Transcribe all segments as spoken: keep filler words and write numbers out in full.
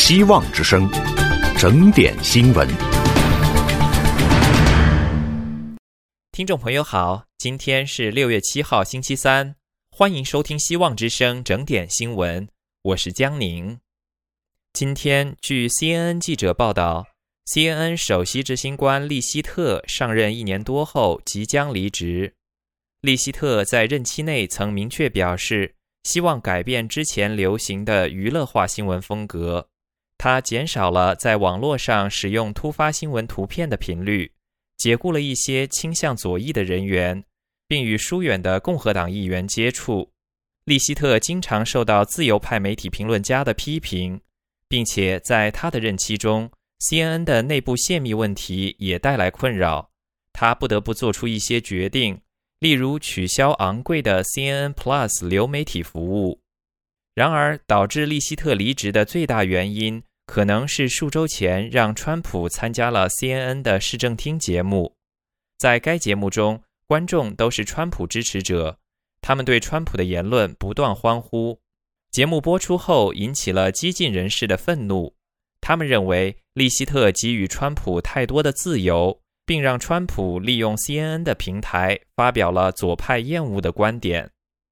希望之声，整点新闻。 听众朋友好，今天是六月七号星期三，欢迎收听希望之声整点新闻，我是江宁。今天据 C N N 记者报道， C N N 首席执行官利希特上任一年多后即将离职。利希特在任期内曾明确表示，希望改变之前流行的娱乐化新闻风格。他减少了在网络上使用突发新闻图片的频率，解雇了一些倾向左翼的人员，并与疏远的共和党议员接触。利希特经常受到自由派媒体评论家的批评，并且在他的任期中 C N N 的内部泄密问题也带来困扰，他不得不做出一些决定，例如取消昂贵的 C N N Plus 流媒体服务。然而，导致利希特离职的最大原因可能是数周前让川普参加了 C N N 的市政厅节目。在该节目中，观众都是川普支持者，他们对川普的言论不断欢呼。节目播出后引起了激进人士的愤怒，他们认为利希特给予川普太多的自由，并让川普利用 C N N 的平台发表了左派厌恶的观点。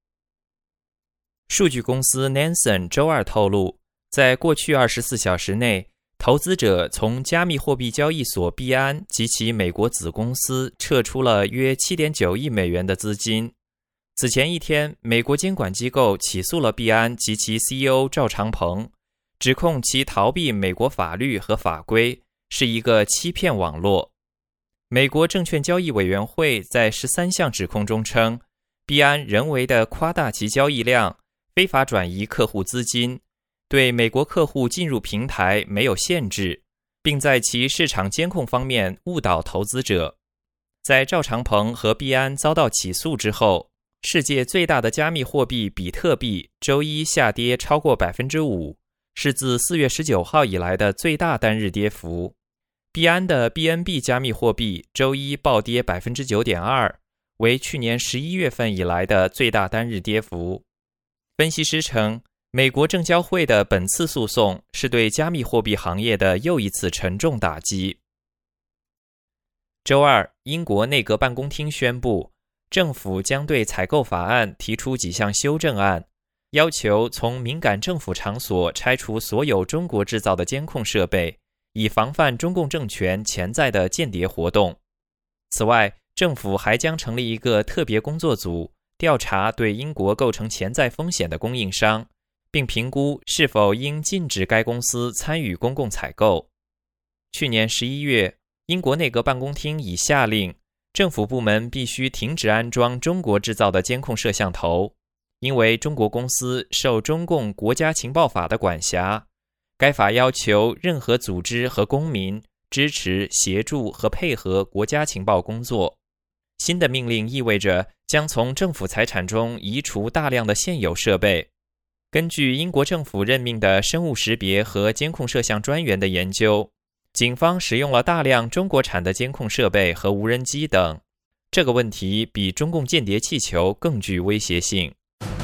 数据公司 Nansen 周二透露，在过去二十四小时内，投资者从加密货币交易所币安及其美国子公司撤出了约 七点九亿美元的资金。此前一天，美国监管机构起诉了币安及其 C E O 赵长鹏，指控其逃避美国法律和法规，是一个欺骗网络。美国证券交易委员会在十三项指控中称，币安人为地夸大其交易量，非法转移客户资金，对美国客户进入平台没有限制，并在其市场监控方面误导投资者。在赵长鹏和币安遭到起诉之后，世界最大的加密货币比特币周一下跌超过 百分之五， 是自四月十九号以来的最大单日跌幅。币安的 B N B 加密货币周一暴跌 百分之九点二， 为去年十一月份以来的最大单日跌幅。分析师称，美国证交会的本次诉讼是对加密货币行业的又一次沉重打击。周二，英国内阁办公厅宣布，政府将对采购法案提出几项修正案，要求从敏感政府场所拆除所有中国制造的监控设备，以防范中共政权潜在的间谍活动。此外，政府还将成立一个特别工作组，调查对英国构成潜在风险的供应商，并评估是否应禁止该公司参与公共采购。去年十一月，英国内阁办公厅已下令，政府部门必须停止安装中国制造的监控摄像头，因为中国公司受中共国家情报法的管辖。该法要求任何组织和公民支持、协助和配合国家情报工作。新的命令意味着将从政府财产中移除大量的现有设备。根据英国政府任命的生物识别和监控摄像专员的研究，警方使用了大量中国产的监控设备和无人机等。这个问题比中共间谍气球更具威胁性。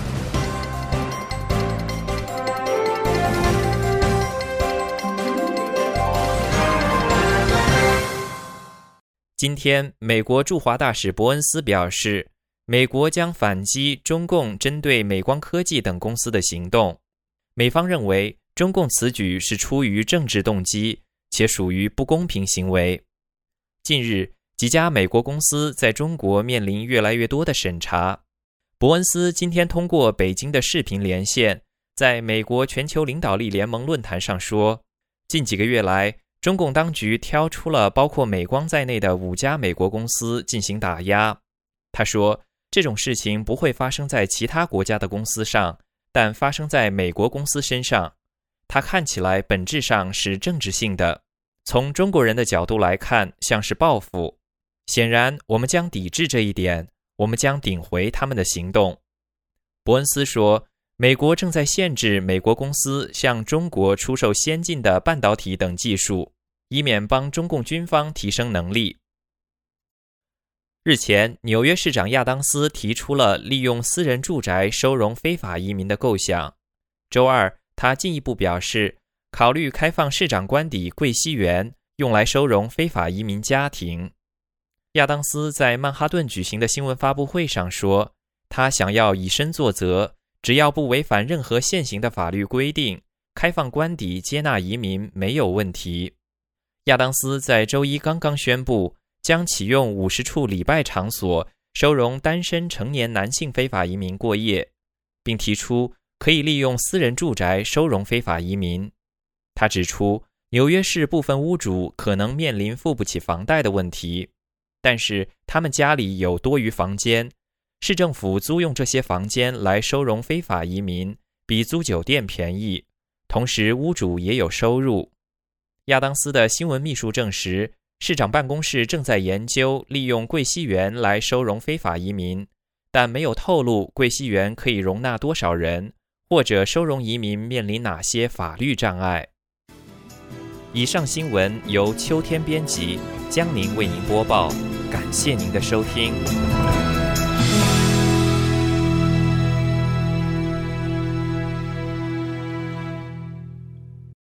今天，美国驻华大使伯恩斯表示，美国将反击中共针对美光科技等公司的行动。美方认为，中共此举是出于政治动机，且属于不公平行为。近日，几家美国公司在中国面临越来越多的审查。伯恩斯今天通过北京的视频连线，在美国全球领导力联盟论坛上说，近几个月来，中共当局挑出了包括美光在内的五家美国公司进行打压。他说，这种事情不会发生在其他国家的公司上，但发生在美国公司身上。它看起来本质上是政治性的，从中国人的角度来看，像是报复。显然，我们将抵制这一点，我们将顶回他们的行动。伯恩斯说，美国正在限制美国公司向中国出售先进的半导体等技术，以免帮中共军方提升能力。日前，纽约市长亚当斯提出了利用私人住宅收容非法移民的构想。周二，他进一步表示， 考虑开放市长官邸桂溪园，用来收容非法移民家庭。亚当斯在曼哈顿举行的新闻发布会上说，他想要以身作则，只要不违反任何现行的法律规定，开放官邸接纳移民没有问题。亚当斯在周一刚刚宣布，将启用五十处礼拜场所收容单身成年男性非法移民过夜，并提出可以利用私人住宅收容非法移民。他指出，纽约市部分屋主可能面临付不起房贷的问题，但是他们家里有多余房间，市政府租用这些房间来收容非法移民，比租酒店便宜，同时屋主也有收入。亚当斯的新闻秘书证实，市长办公室正在研究利用桂溪园来收容非法移民，但没有透露桂溪园可以容纳多少人，或者收容移民面临哪些法律障碍。以上新闻由秋天编辑，江宁为您播报，感谢您的收听。